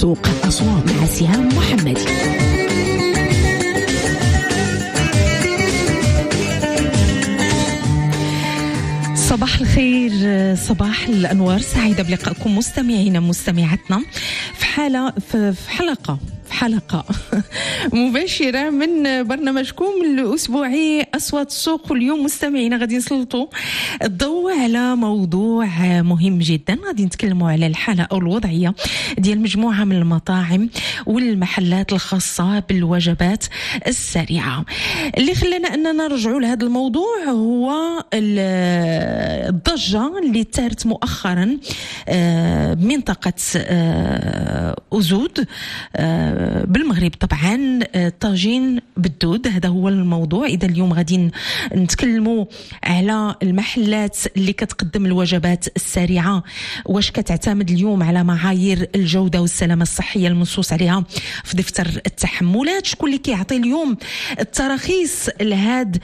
سوق الأسواق مع سهام محمدي. صباح الخير، صباح الأنوار، سعيدة بلقائكم مستمعينا مستمعاتنا في حلقة مباشرة من برنامجكم الأسبوعي أصوات السوق. واليوم مستمعينا غادي نسلطوا الضوء على موضوع مهم جدا. غادي نتكلموا على الحالة أو الوضعية ديال مجموعة من المطاعم والمحلات الخاصة بالوجبات السريعة. اللي خلانا أننا نرجعوا لهذا الموضوع هو الضجة اللي ثارت مؤخرا بمنطقة أزود بالمغرب. طبعا طاجين بالدود هذا هو الموضوع. إذا اليوم غادي نتكلموا على المحلات اللي كتقدم الوجبات السريعة، واش كتعتمد اليوم على معايير الجودة والسلامة الصحية المنصوص عليها في دفتر التحملات، شكون اللي كيعطي اليوم التراخيص لهاد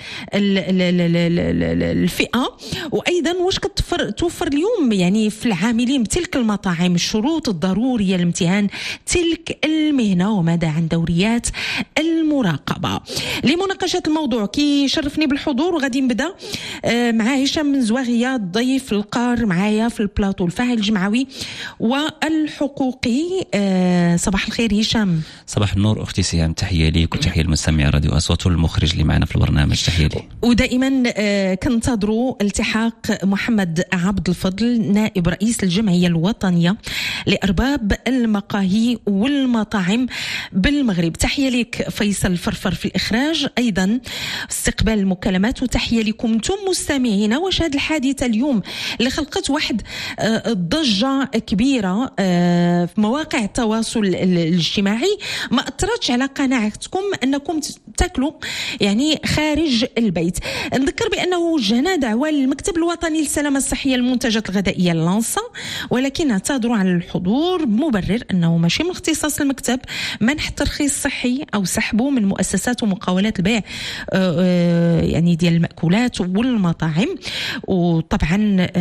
الفئة، وأيضا واش توفر اليوم يعني في العاملين بتلك المطاعم الشروط الضرورية لامتهان تلك المهنة، وماذا عن دوريات المراقبة. لمناقشة الموضوع كيشرفني بالحضور، وغادي نبدا مع هشام من زواغية ضيف القار معايا في البلاطو، الفاعل الجمعوي والحقوقي. صباح الخير هشام. صباح النور أختي سهام، تحية ليك وتحية للمستمع راديو أصوات والمخرج اللي معنا في البرنامج، تحية لي. ودائما كنتظروا التحاق محمد عبد الفضل نائب رئيس الجمعية الوطنية لأرباب المقاهي والمطاعم بالمغرب. تحية لك فيصل فرفر في الإخراج، أيضا استقبال المكالمات، وتحية لكم انتم مستمعين. واش هذه الحادثة اليوم اللي خلقت واحد الضجة كبيرة في مواقع التواصل الاجتماعي ما أثرتش على قناعتكم أنكم تاكلوا يعني خارج البيت؟ نذكر بأنه وجهنا دعوة للمكتب الوطني للسلامة الصحية المنتجات الغذائية اللانسا، ولكن نعتذروا عن الحضور بمبرر أنه ماشي من اختصاص المكتب منح ترخيص صحي أو سحبه من مؤسسات ومقاولات البيع يعني ديال المأكولات والمطاعم. وطبعا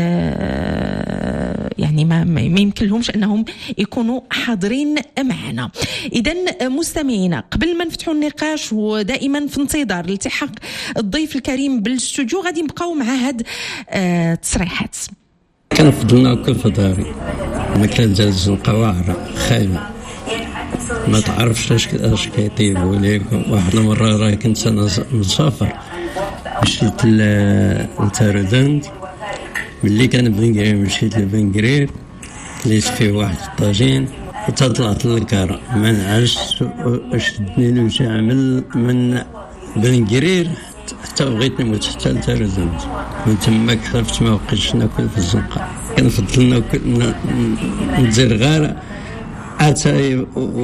يعني ما يمكن لهمش أنهم يكونوا حاضرين معنا. إذن مستمعينا، قبل ما نفتحوا النقاش ودائما في انتظار التحاق الضيف الكريم بالاستوديو، غادي نبقاو مع هاد التصريحات. كنفضل ناكل في داري، الماكله ديال الزنقه واعره خايبه، ما تعرفش اش كيطيبوا ليك. واحد المره راه كنت انا مسافر، مشيت لتاردند، ملي كان بنقرير مشيت لبنقرير لقيت فيه واحد الطاجين، حتى طلعت للكارا ما نعرفش واش شدني له شي عمل من بنقرير حتى بغيت نموت حتى لتاردند. من تماك حلفت ما بقيتش ناكل في الزنقه. كنفضل ناكل ندير غير اتاي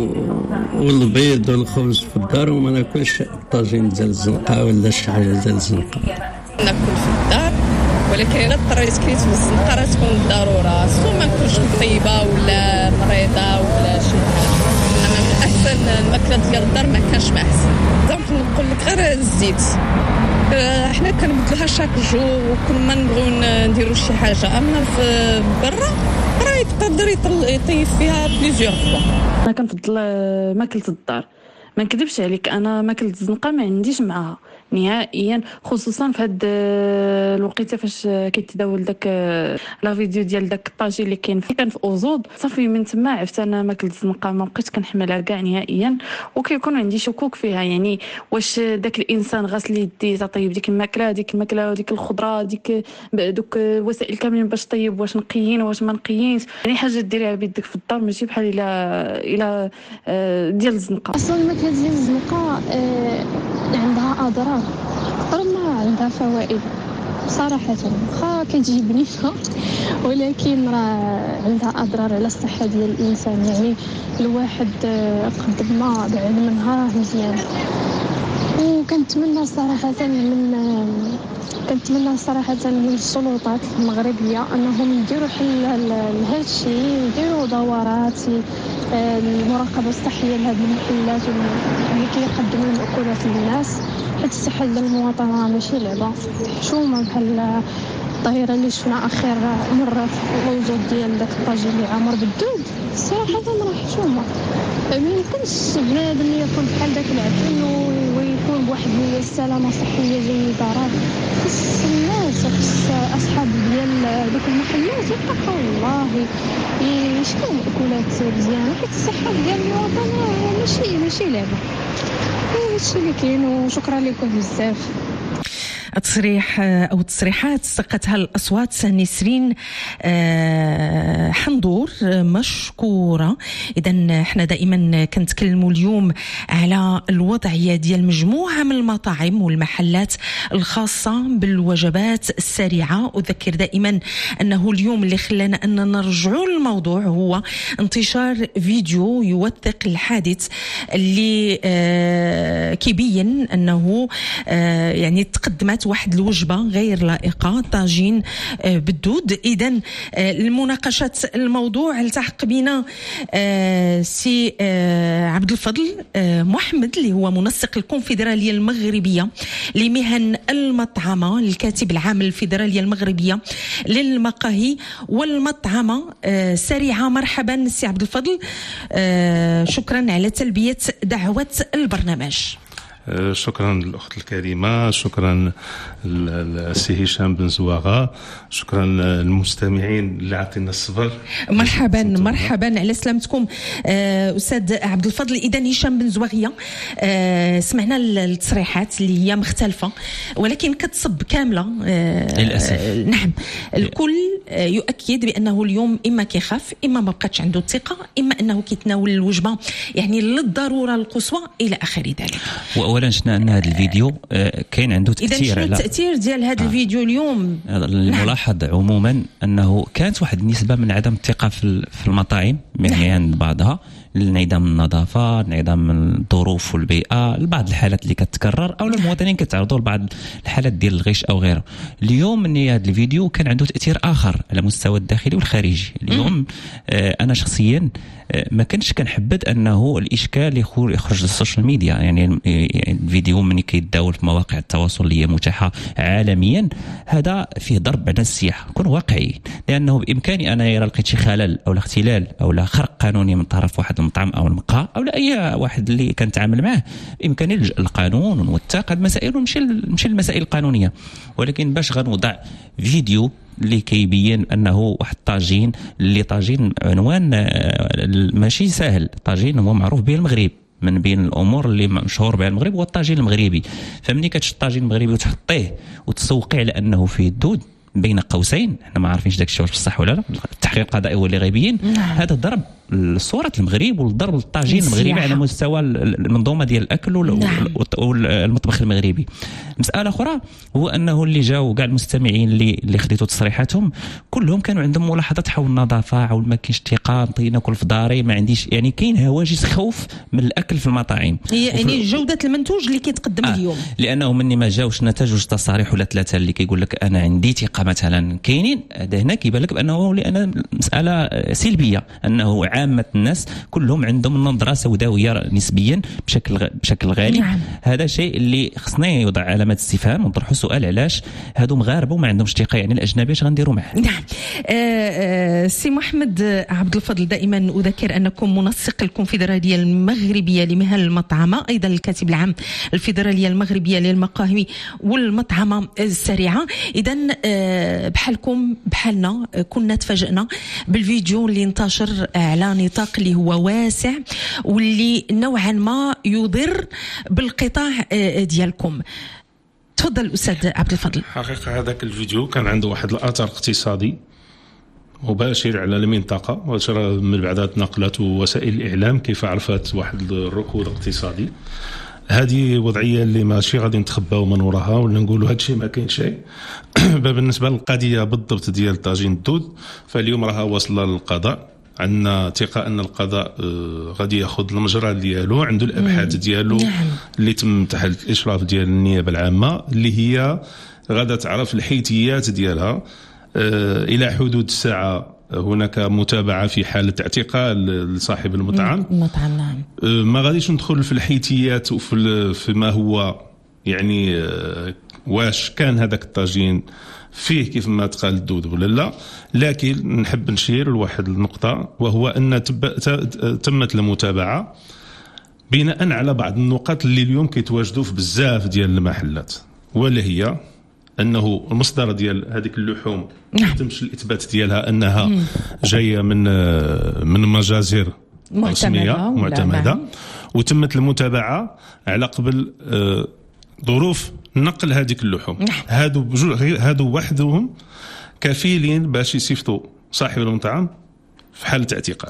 والبيض والخبز في الدار، وما ناكلش الطاجين ديال الزنقه ولا شي حاجه ديال الزنقه. ناكل في الدار، ولكن الا اضطريت كليت في الزنقه راه تكون ضروره، سواء ما نكونش طيبه ولا مريضه ولا شي حاجه. انما من احسن الماكله ديال الدار ما كانش ما احسن. دونك نقول لك غير الزيت، احنا كنبدلوها شاك جو وكل ما نبغيو نديروا شي حاجه. اما في برا راه يقدر يطيب فيها بليزيور فوا. انا كنفضل ماكله الدار، ما نكذبش عليك، انا ماكله الزنقه ما عنديش معها نهائيا، خصوصا في هاد الوقيته فاش كيتداول داك لا فيديو ديال داك الطاجين اللي كان في اوزود. صافي من تما عرفت انا ماكله الزنقه ما بقيتش كنحملها كاع نهائيا، وكيكون عندي شكوك فيها. يعني واش داك الانسان غاسل يديه تطيب ديك الماكله وديك الخضره دوك وسائل كاملين باش طيب، واش نقيين واش ما نقيينش. يعني حاجه ديريها بيدك في الدار ماشي بحال الى ديال الزنقه. اصلا الماكله ديال الزنقه عندها اضرار اكثر ما عندها فوائد صراحه. واخا كتجيبني ولكن راه عندها اضرار على الصحه ديال الانسان. يعني الواحد قد ما بعد منها مزيان. وكنتمنى صراحه من السلطات المغربيه انهم يديروا حل لهذا الشيء، يديروا دورات المراقبه الصحيه لهذه المحلات اللي كيقدموا المأكولات للناس، حيت الصحه ديال المواطن ماشي لعبه. حشومه بحال الطهيره اللي شفنا اخر مره في الوجود ديال داك الطاجين اللي عامر بالدود صراحه راه حشومه. ما يمكنش بنادم ياكل بحال داك العفن ويكون بواحد السلامه صحيه جيده. راه خص الناس وخص اصحاب ديال دوك المحلات يتقوا الله يشكوا مأكولات مزيانه، حيت الصحه ديال المواطن ماشي لعبه. هادشي اللي كاين، وشكرا لكم بزاف. تصريح أو تصريحات سقتها الأصوات نسرين حنظور مشكورة. إذن احنا دائما كنتكلموا اليوم على الوضعية ديال مجموعة من المطاعم والمحلات الخاصة بالوجبات السريعة. أذكر دائما أنه اليوم اللي خلانا أن نرجعوا للموضوع هو انتشار فيديو يوثق الحادث اللي كيبين أنه يعني تقدمت واحد الوجبة غير لائقة، طاجين بالدود. إذن لمناقشة الموضوع التحق بنا سي عبد الفضل محمد اللي هو منسق الكونفدرالية المغربية لمهن المطعمة، الكاتب العام الفيدرالية المغربية للمقاهي والمطعمة السريعة. مرحبا سي عبد الفضل، شكرا على تلبية دعوة البرنامج. شكرا للأخت الكريمة، شكرا للسي هشام بن زواغة، شكرا للمستمعين اللي عطينا الصبر. مرحبا على سلامتكم أستاذ عبد الفضل. إذن هشام بن زواغية، سمعنا التصريحات اللي هي مختلفة ولكن كتصب كاملة للأسف. نعم، الكل يؤكد بأنه اليوم إما كيخاف، إما ما بقاتش عنده الثقة، إما أنه كيتناول الوجبة يعني للضرورة القصوى إلى آخر ذلك. اولا شفنا ان هذا الفيديو كاين عنده تاثير على التاثير ديال هذا الفيديو اليوم. الملاحظ عموما انه كانت واحد النسبه من عدم الثقه في المطاعم يعني عند بعضها، لانعدام النظافه، انعدام الظروف والبيئه، لبعض الحالات اللي كتكرر او المواطنين كيتعرضوا لبعض الحالات ديال الغش او غيره. اليوم ان هذا الفيديو كان عنده تاثير اخر على المستوى الداخلي والخارجي. اليوم انا شخصيا ما كنتش كنحبذ انه الاشكال يخرج للسوشيال ميديا. يعني الفيديو من كيتداول في مواقع التواصل اللي هي متاحه عالميا، هذا فيه ضرب على السياحه. كون واقعي، لانه بامكاني انا اذا لقيت شي خلل او اختلال او خرق قانوني من طرف واحد المطعم او المقهى او اي واحد اللي كنتعامل معه، بامكاني نلجا للقانون ونوثق هذه المسائل ونمشي للمسائل القانونيه. ولكن باش غنوضع فيديو اللي كيبين انه واحد طاجين اللي طاجين عنوان ماشي سهل، طاجين هو معروف به المغرب، من بين الامور اللي مشهور بها المغرب هو الطاجين المغربي. فمني كتشد الطاجين المغربي وتحطيه وتسوقيه على انه فيه الدود بين قوسين، احنا ما عارفينش داك الشيء واش صح ولا لا، التحقيق القضائي هو اللي غيبين. هذا ضرب لصورة المغرب والضرب للطاجين المغربي على مستوى المنظومه ديال الاكل والمطبخ المغربي. مساله اخرى هو انه اللي جاوا كاع المستمعين اللي خديتوا تصريحاتهم كلهم كانوا عندهم ملاحظات حول النظافه، حول ما كاينش ثقه، ناكل في داري، ما عنديش يعني كاين هواجس خوف من الاكل في المطاعم. يعني جوده المنتوج اللي كيتقدم اليوم، لانه مني ما جاوش نتاج جوج تصاريح ولا ثلاثه اللي كيقول لك انا عندي ثقه مثلا كاينين، هذا هنا كيبان لك بانه لان مساله سلبيه، انه عامه الناس كلهم عندهم نظره سوداويه نسبيا بشكل غالي. نعم. هذا شيء اللي خصنا يوضع علامه استفهام ونطرحوا سؤال علاش هادو مغاربه وما عندهمش ثقه، يعني الاجنبي اش غنديروا معاه؟ نعم. سي محمد عبد الفضل، دائما اذكر انكم منسق الكونفدراليه المغربيه لمهن المطعمه، ايضا الكاتب العام الفيدراليه المغربيه للمقاهي والمطعمه السريعه. اذا بحالكم بحالنا كنا تفاجئنا بالفيديو اللي انتشر على نطاق اللي هو واسع واللي نوعا ما يضر بالقطاع ديالكم. تفضل أستاذ عبد الفضل. حقيقة هذاك الفيديو كان عنده واحد الأثر اقتصادي مباشر على المنطقة، من بعد تنقلت وسائل الإعلام كيف عرفت واحد الركود اقتصادي. هذه وضعية اللي ماشي غادي نتخباو من وراها ولا نقولوا هذا الشيء ما كاين شيء. بالنسبة للقضية بالضبط ديال طاجين الدود، فاليوم راها واصلة للقضاء، عندنا ثقة أن القضاء غادي ياخذ المجرى ديالو، عنده الأبحاث ديالو اللي تم تحت الإشراف ديال النيابة العامة اللي هي غادا تعرف الحيثيات ديالها. إلى حدود الساعة هناك متابعة في حالة اعتقال لصاحب المطعم. نعم. ما غاديش ندخل في الحيثيات وفي ما هو يعني واش كان هذاك الطاجين فيه كيف ما تقال الدود ولا لا، لكن نحب نشير لواحد النقطة، وهو أن تمت المتابعة بناء على بعض النقاط اللي اليوم كيتواجدوا في بزاف ديال المحلات، واللي هي أنه المصدر ديال هذيك اللحوم تمش الإثبات ديالها أنها جاية من مجازر رسمية معتمدة، وتمت المتابعة على قبل ظروف نقل هذيك اللحوم. هادو وحدهم كفيلين باش يصيفطوا صاحب المطعم في حالة اعتقال.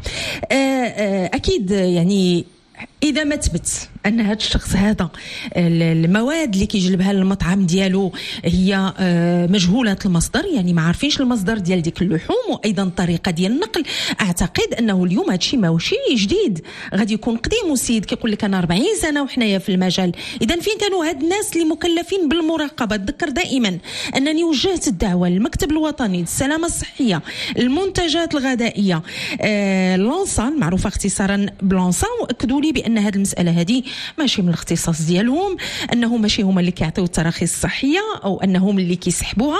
أكيد يعني إذا ما تبت أن هذا الشخص هذا المواد اللي كيجلبها للمطعم ديالو هي مجهولة المصدر، يعني ما عارفينش المصدر ديال ديك اللحوم وأيضا الطريقة ديال النقل، أعتقد أنه اليوم هادشي ماشي جديد، غادي يكون قديم. وسيد كيقول لك أنا 40 سنة وحنايا في المجال. إذا فين كانوا هاد الناس اللي مكلفين بالمراقبة؟ أتذكر دائما أنني وجهت الدعوة للمكتب الوطني للسلامة الصحية، المنتجات الغذائية، لونسا المعروفة اختصارا بلونسا، وأكدوا لي بأن هذه المسألة هذه ماشي من الاختصاص ديالهم، أنهم ماشي هما اللي كيعطيو التراخيص الصحية أو أنهم اللي كيسحبوها،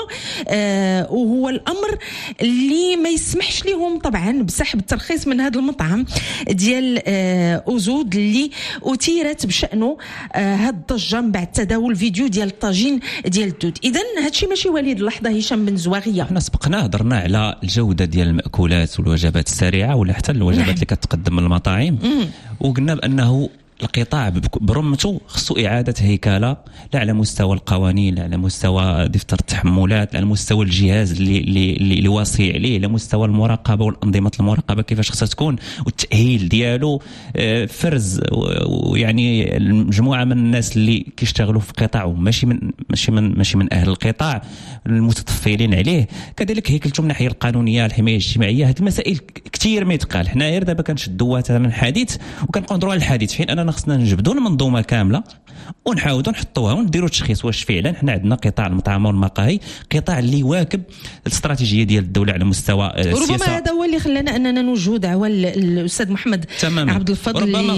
وهو الأمر اللي ما يسمحش لهم طبعا بسحب الترخيص من هذا المطعم ديال أوزود اللي أثيرت بشأنه هاد الضجة من بعد تداول فيديو ديال الطاجين ديال الدود. إذن هادشي ماشي وليد اللحظة هشام بن زواغية. احنا سبقنا هضرنا على الجودة ديال المأكولات والوجبات السريعة ولا حتى الوجبات اللي كتقدم من المطاعم، وقلنا بأنه القطاع برمته خصو إعادة هيكلة، لا على مستوى القوانين، لا على مستوى دفتر التحملات، لا على مستوى الجهاز اللي واصي عليه، لا مستوى المراقبة والأنظمة المراقبة كيفاش خصها تكون والتأهيل ديالو، فرز ويعني المجموعة من الناس اللي كيشتغلوا في قطاع ماشي من أهل القطاع المتطفلين عليه، كذلك هيكلتهم من الناحية القانونية، الحماية الاجتماعية. هذه المسائل كثير ما يتقال. حنا غير دابا كنشدوا من الحديث وكنقدروا على الحديث، حين أننا خصنا نجبدوا المنظومة كاملة ونحاولوا نحطوها ونديروا تشخيص واش فعلا حنا عندنا قطاع المطعم والمقاهي قطاع اللي يواكب الاستراتيجية ديال الدولة على مستوى السياسة. ربما هذا هو اللي خلانا أننا نوجهوا دعوة للأستاذ محمد عبد الفضل. ربما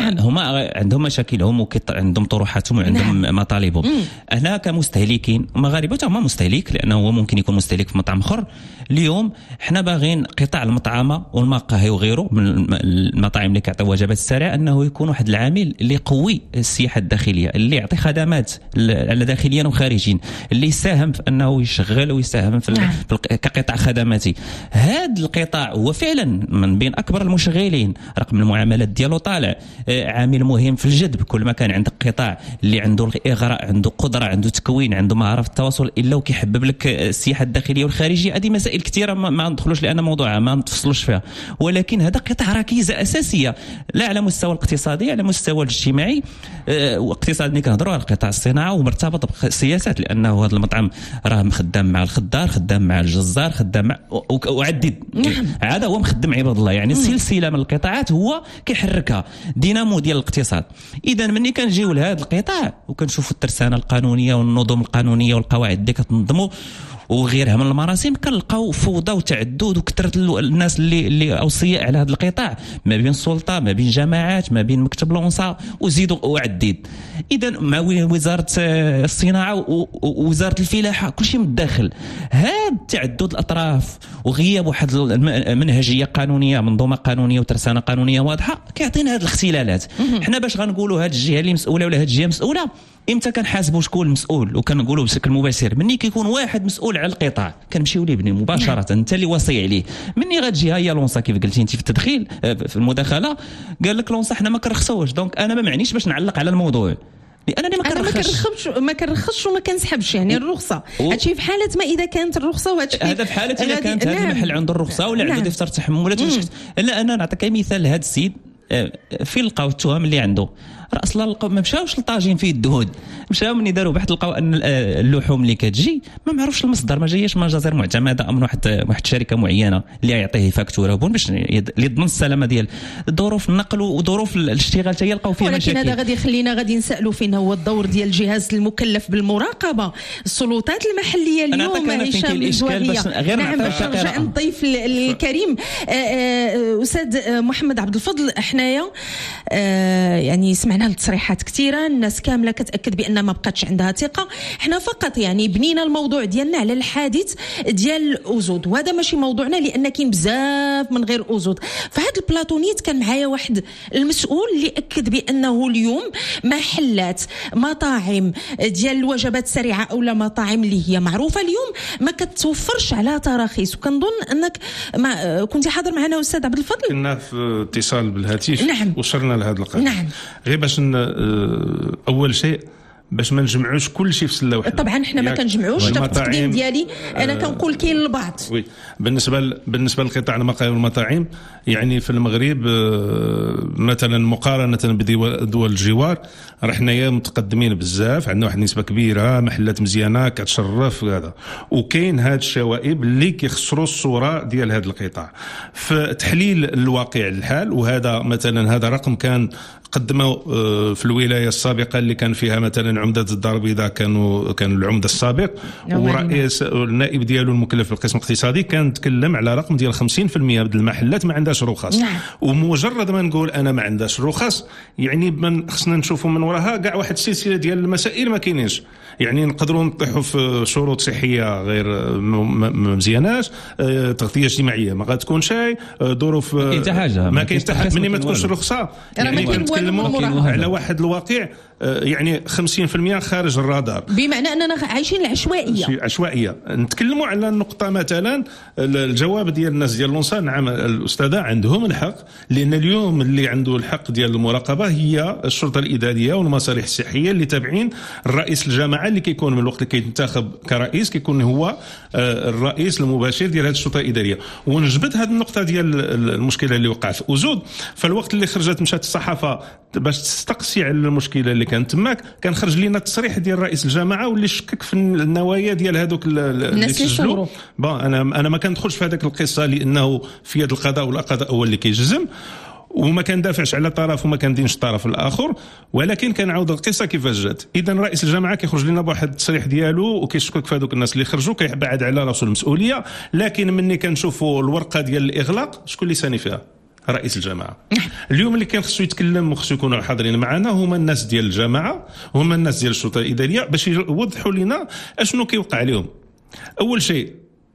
هما عندهم مشاكلهم وعندهم طروحاتهم وعندهم مطالبهم. أنا كمستهلكين مغاربة هما مستهلك، لأنه هو ممكن يكون مستهلك في مطعم آخر. اليوم حنا باغين قطاع المطعمة والمقاهي وغيره من المطاعم اللي كيعطيو وجبات السريعة أنه يكون واحد العامل اللي يقوي السياحة الداخلية، اللي يعطي خدمات على داخليا وخارجيا، اللي يساهم في أنه يشغل ويساهم في كقطاع خدماتي. هذا القطاع هو فعلا من بين أكبر المشغلين، رقم المعاملات ديالو طالع، عامل مهم في الجذب. كل ما كان عندك قطاع اللي عنده الإغراء، عنده قدرة، عنده تكوين، عنده مهارة في التواصل، إلا وكيحبب لك السياحة الداخلية والخارجية. هذه مسائل كثيرة ما ندخلوش لأن موضوع ما نتفصلوش فيها، ولكن هذا قطاع ركيزة أساسية لا على مستوى الاقتصادي، على مستوى الاجتماعي. واقتصاد اللي كنهضروا على قطاع الصناعة ومرتبط بالسياسات، لأنه هذا المطعم راه خدام مع الخضار، خدام مع الجزار، خدام مع وعدد هذا هو مخدم عباد الله. يعني سلسلة من القطاعات هو كيحركها، دينامو ديال الاقتصاد. إذا مني كنجيو لهذا القطاع وكنشوفوا الترسانة القانونية والنظم القانونية والقواعد اللي كتنظموا وغيرها من المراسم، كنلقاو فوضى وتعدد وكثرة الناس اللي أوصياء على هذا القطاع، ما بين السلطة، ما بين جماعات، ما بين مكتب لونسا وزيدوا وعدد. إذا مع وزارة الصناعة ووزارة الفلاحة كل شيء متداخل. هذا تعدد الأطراف وغياب واحد منهجية قانونية، منظومة قانونية وترسانة قانونية واضحة كيعطينا هذه الاختلالات. حنا باش غنقولوا هذه الجهة اللي مسؤولة ولا هذه الجهة مسؤولة، امتى كنحاسبوا شكون المسؤول؟ وكنقولوا بشكل مباشر مني كيكون واحد مسؤول على القطاع كنمشيو ليه بني مباشره، انت اللي وصي عليه. مني غتجي هي لونسا كيف قلتي انت في التدخيل في المداخله، قال لك لونسا حنا ما كنرخصوش، دونك انا ما معنيش باش نعلق على الموضوع لانني ما كنرخصش وما كنسحبش يعني الرخصه. هادشي في حاله ما اذا كانت الرخصه، وهادشي هذا في حاله اذا كانت هذا المحل عنده الرخصه ولا عنده دفتر تحملات. لا انا نعطيك مثال لهذا السيد في لقاو التهم اللي عنده راه اصلا ما مشاوش للطاجين فيه الدهود، مشاو مني داروا بحث لقاو ان اللحوم اللي كتجي ما معروفش المصدر، ما جايش من مجازر معتمده من واحد شركه معينه اللي يعطيه فاكتوره باش يضمن السلامه ديال ظروف النقل وظروف الاشتغال حتى يلقاو فيها مشاكل. ولكن هذا غادي يخلينا غادي نسالوا فين هو الدور ديال الجهاز المكلف بالمراقبه، السلطات المحليه اليوم. هشام الزواغية، نعم، نرجع الضيف الكريم استاذ محمد عبد الفضل. حنايا يعني سمعنا سمعنا التصريحات كثيره، الناس كامله كتاكد بان ما بقاتش عندها ثقه. احنا فقط يعني بنينا الموضوع ديالنا على الحادث ديال أوزود، وهذا ماشي موضوعنا لان كاين بزاف من غير أوزود. فهاد البلاطونيت كان معايا واحد المسؤول اللي اكد بانه اليوم محلات مطاعم ديال الوجبات السريعه او مطاعم اللي هي معروفه اليوم ما كتوفرش على تراخيص. وكنظن انك ما كنت حاضر معنا استاذ عبد الفضل، كنا في اتصال بالهاتف. نعم. وصلنا لهذا القضيه. نعم. غير باش اول شيء باش ما نجمعوش كل شيء في سله واحده. طبعا احنا ما كنجمعوش، حتى في التقديم ديالي انا كنقول كاين البعض. وي بالنسبه لقطاع المقاهي والمطاعم، يعني في المغرب مثلا مقارنه بدول الجوار راه حنايا متقدمين بزاف، عندنا واحد النسبه كبيره محلات مزيانه كتشرف هذا. وكاين هاد الشوائب اللي كيخسروا الصوره ديال هذا القطاع في تحليل الواقع الحال. وهذا مثلا هذا رقم كان قدموا في الولايه السابقه اللي كان فيها مثلا عمده الدار البيضاء كانوا العمده السابق، ورئيس النائب ديالو المكلف بالقسم الاقتصادي كان تكلم على رقم ديال 50% من المحلات ما عندهاش رخص. نعم. ومجرد ما نقول انا ما عندهاش رخص يعني خصنا نشوفوا من وراها كاع واحد السلسله ديال المسائل ما كاينينش. يعني نقدروا نطيحوا في شروط صحيه غير مزياناش، تغطيه اجتماعيه ما غتكون شيء، ظروف ما كاين حتى حاجه مني ما تكونش رخصه. يعني كنتكلموا على واحد الواقع يعني 50% خارج الرادار، بمعنى اننا عايشين العشوائيه. نتكلموا على النقطه مثلا الجواب ديال الناس ديال لونسا. نعم الاستاذه عندهم الحق، لان اليوم اللي عنده الحق ديال المراقبه هي الشرطه الاداريه والمصالح الصحيه اللي تابعين الرئيس الجامعه اللي كيكون من الوقت اللي كينتخب كرئيس كيكون هو الرئيس المباشر ديال هذه الشرطه الاداريه. ونجبد هذه النقطه ديال المشكله اللي وقعت في أوزود. فالوقت اللي خرجت مشات الصحافه باش تستقصي على المشكله اللي كانت تماك، كان خرج لنا التصريح ديال رئيس الجامعه واللي شكك في النوايا ديال هذوك اللي سجلوا. انا ما كندخلش في هذاك القصه لانه في يد القضاء والقضاء هو اللي كيجزم، وما كندافعش على طرف وما كندينش الطرف الاخر، ولكن كنعاود القصه كيفاش جات. اذا رئيس الجامعه كيخرج لنا بواحد التصريح ديالو وكيشكك في هذوك الناس اللي خرجوا، كيبعد على راسو المسؤوليه. لكن مني كنشوفوا الورقه ديال الاغلاق شكون اللي ساني فيها؟ رئيس الجامعه. اليوم اللي كان خصو يتكلم وخصو يكونوا حاضرين معنا هما الناس ديال الجامعه، هما الناس ديال الشرطه الاداريه، باش يوضحوا لنا اشنو كيوقع عليهم. اول شيء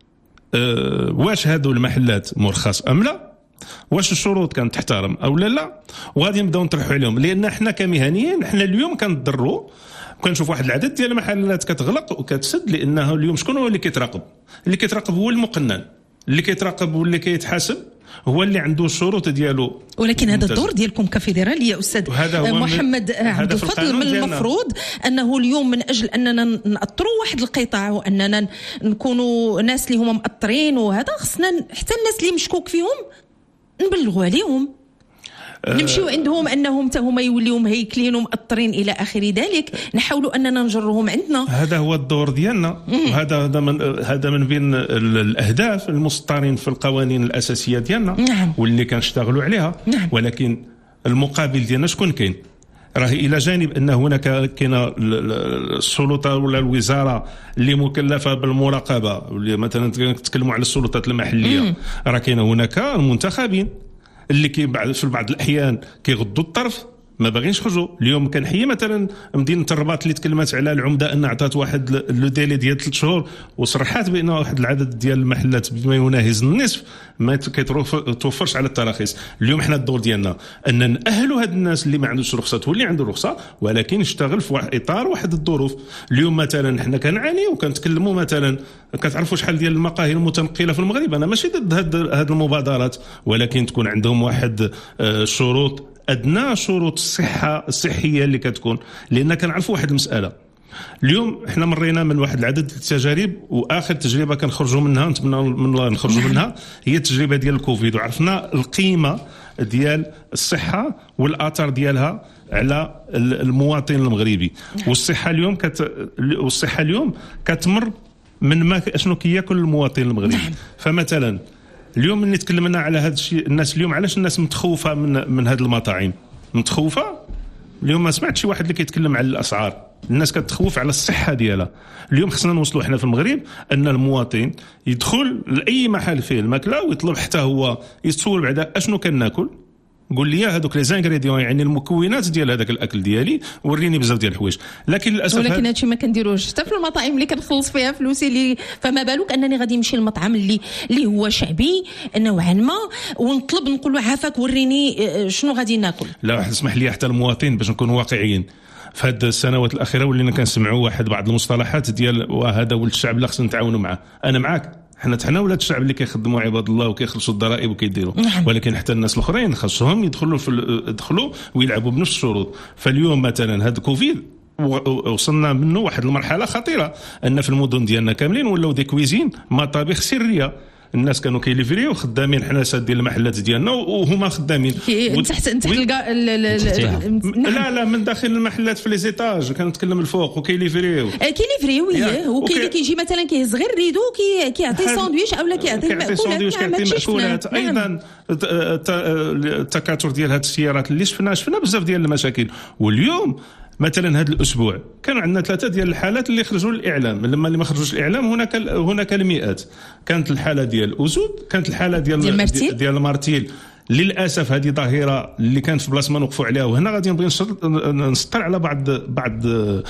واش هادو المحلات مرخص ام لا، واش الشروط كانت تحترم او لا، وغادي نبداو نطرحوا عليهم. لان احنا كمهنيين احنا اليوم كنضروا وكنشوف واحد العدد ديال المحلات كتغلق وكتسد، لانه اليوم شكون هو اللي كيتراقب؟ اللي كيتراقب هو المقنن، اللي كيتراقب واللي كيتحاسب هو اللي عنده الشروط ديالو. ولكن هذا الدور ديالكم كفيدراليه يا استاذ محمد عبد الفضل. من المفروض انه اليوم من اجل اننا نأطروا واحد القطاع واننا نكونوا ناس اللي هما مأطرين وهذا، خصنا حتى الناس اللي مشكوك فيهم نبلغوا عليهم، نمشيو عندهم انهم حتى هما يوليو مهيكلين ومأطرين الى اخر ذلك، نحاولوا اننا نجرهم عندنا. هذا هو الدور ديالنا، هذا من بين الاهداف المسطرين في القوانين الاساسيه ديالنا. نعم. واللي كنشتغلوا عليها. نعم. ولكن المقابل ديالنا شكون كاين؟ راه الى جانب ان هناك كاينه السلطه ولا الوزاره اللي مكلفه بالمراقبه، واللي مثلا تكلموا على السلطات المحليه، راه كاينه هناك المنتخبين اللي في بعض الاحيان كيغضوا الطرف ما باغينش يخرجوا. اليوم كنحيي مثلا مدينه الرباط اللي تكلمت على العمده ان عطات واحد لو ديلي ديال 3 شهور وصرحات بان واحد العدد ديال المحلات بما يناهز النصف ما كيتوفرش على التراخيص. اليوم حنا الدور ديالنا ان ناهلوا هاد الناس اللي ما عندوش رخصه واللي عنده رخصه، ولكن يشتغل في اطار واحد الظروف. اليوم مثلا حنا كنعاني وكنتكلموا مثلا كتعرفوا شحال ديال المقاهي المتنقله في المغرب. انا ماشي ضد هاد المبادرات، ولكن تكون عندهم واحد شروط ادنى، شروط الصحه الصحيه اللي كتكون. لان كنعرفوا واحد المساله، اليوم احنا مرينا من واحد العدد التجارب، واخر تجربه كنخرجوا منها نتمنى من الله نخرجوا منها هي التجربه ديال الكوفيد، وعرفنا القيمه ديال الصحه والاثار ديالها على المواطن المغربي. والصحه اليوم كتمر من ما اشنو كياكل المواطن المغربي. فمثلا اليوم اللي تكلمنا على هذا الشيء، الناس اليوم علاش الناس متخوفه من هذه المطاعم؟ متخوفه اليوم ما سمعت شي واحد اللي كيتكلم على الاسعار. الناس كتخوف على الصحه ديالها. اليوم خصنا نوصلوا احنا في المغرب ان المواطن يدخل لاي محل فيه الماكله ويطلب حتى هو يتسول بعدا اشنو كناكل، قول لي هذوك لي زانغريديون يعني المكونات ديال هذاك الاكل ديالي، وريني بزاف ديال الحوايج. لكن للاسف ولكن هادشي ما كنديروش حتى في المطاعم اللي كنخلص فيها فلوسي اللي، فما بالك انني غادي نمشي للمطعم اللي هو شعبي نوعا ما ونطلب نقول له عافاك وريني شنو غادي ناكل. لا اسمح لي حتى المواطن باش نكونوا واقعيين، في هذه السنوات الاخيره ولينا كنسمعوا بعض المصطلحات ديال وهذا ولد الشعب اللي خصنا نتعاونوا معاه. انا معاك، حنا ولاد الشعب اللي كيخدموا عباد الله وكيخلصوا الضرائب وكيديروا، ولكن حتى الناس الاخرين خاصهم يدخلوا ويلعبوا بنفس الشروط. فاليوم مثلا هذا كوفيد وصلنا منه واحد المرحله خطيره، ان في المدن ديالنا كاملين ولاو دي كويزين مطابخ سريه. الناس كانوا كيليفريو خدامين حنا سادين المحلات ديالنا وهما خدامين تحت لا من داخل المحلات في لي زيتاج كنتكلم الفوق وكيليفريو ويه وكاين كيجي مثلا كيهز غير ريدو كيعطي ساندويش اولا كيعطي مأكولات. ايضا التكاثر ديال هذه السيارات اللي شفنا بزاف ديال المشاكل. واليوم مثلا هذا الاسبوع كانوا عندنا 3 ديال الحالات اللي خرجوا للاعلام. لما اللي ما خرجوش الاعلام هناك المئات. كانت الحاله ديال اسود، كانت الحاله ديال مارتيل. للاسف هذه ظاهره اللي كانت في بلاصه ما نوقفوا عليها، وهنا غادي نبغي نسطر على بعض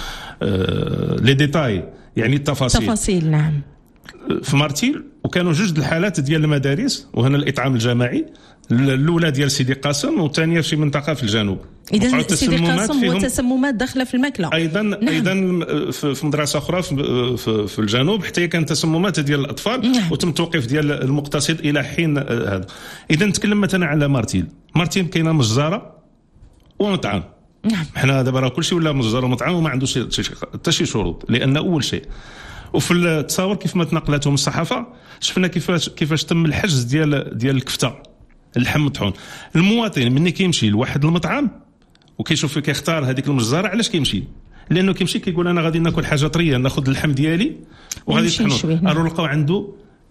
لي ديتاي يعني التفاصيل. نعم. في مارتيل وكانوا 2 الحالات ديال المدارس، وهنا الاطعام الجماعي، الاولى ديال سيدي قاسم والثانيه في منطقه في الجنوب. اذا سيدي قاسم وتسممات داخله في الماكله. ايضا نعم. ايضا في مدرسه اخرى في الجنوب حتى كانت تسممات ديال الاطفال. نعم. وتم توقيف ديال المقتصد الى حين هذا. اذا نتكلم مثلا على مارتيل كاينه مجزره ومطعم. نعم. حنا دابا راه كلشي ولا مجزره ومطعم وما عندوش حتى شي شروط، لان اول شيء وفي التصاور كيف ما تنقلتهم الصحافه شفنا كيفاش تم الحجز ديال الكفته اللحم مطحون. المواطن مني كيمشي لواحد المطعم وكيشوف كيختار هذيك المجزره، علاش كيمشي؟ لانه كيمشي كيقول انا غادي ناكل حاجه طريه، ناخذ اللحم ديالي وغادي نطحنو. راه لقاو عنده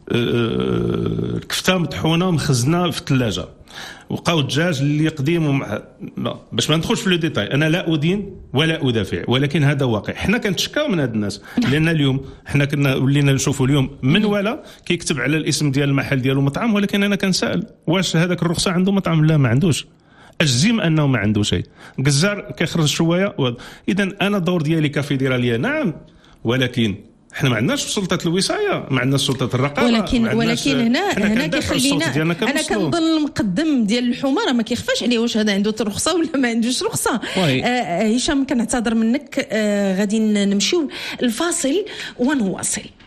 الكفته مطحونه ومخزنه في الثلاجه، وقاو الدجاج اللي قديم باش ما ندخلش في لو ديتاي. انا لا ادين ولا ادافع، ولكن هذا واقع. حنا كنتشكاو من هاد الناس، لان اليوم حنا كنا ولينا نشوفوا اليوم من ولا كيكتب على الاسم ديال المحل ديالو مطعم، ولكن انا كنسال واش هذاك الرخصه عنده مطعم؟ لا، ما عندوش. اجزم انه ما عنده شيء. قزار كيخرج شويه. اذا انا الدور ديالي كفيدراليه نعم، ولكن احنا ما عندناش سلطه الوصايه، ما عندناش سلطه الرقابه. ولكن هنا كيخلينا انا كنظن المقدم ديال الحماره ما كيخفاش عليه واش هذا عنده رخصه ولا ما عندوش رخصه. هشام كنعتذر منك، غادي نمشيو الفاصل ونواصل.